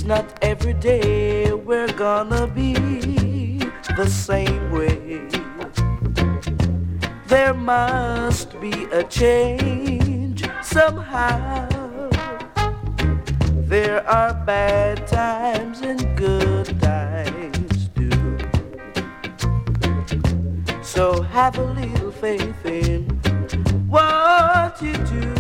not every day we're gonna be the same way. There must be a change somehow. There are bad times and good times too. So have a little faith in what you do.